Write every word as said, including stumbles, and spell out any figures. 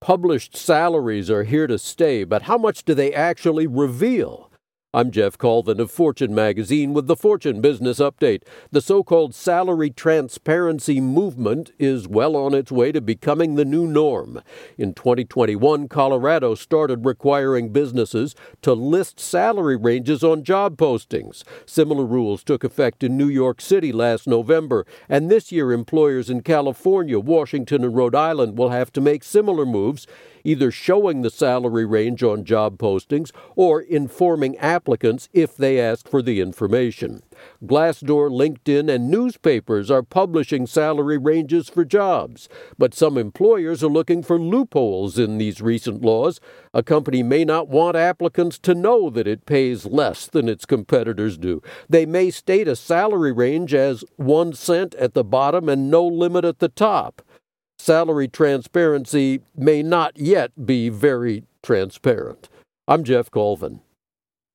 published salaries are here to stay, but how much do they actually reveal? I'm Jeff Colvin of Fortune Magazine with the Fortune Business Update. The so-called salary transparency movement is well on its way to becoming the new norm. In twenty twenty-one, Colorado started requiring businesses to list salary ranges on job postings. Similar rules took effect in New York City last November, and this year employers in California, Washington, and Rhode Island will have to make similar moves, either showing the salary range on job postings or informing applicants if they ask for the information. Glassdoor, LinkedIn, and newspapers are publishing salary ranges for jobs, but some employers are looking for loopholes in these recent laws. A company may not want applicants to know that it pays less than its competitors do. They may state a salary range as one cent at the bottom and no limit at the top. Salary transparency may not yet be very transparent. I'm Jeff Colvin.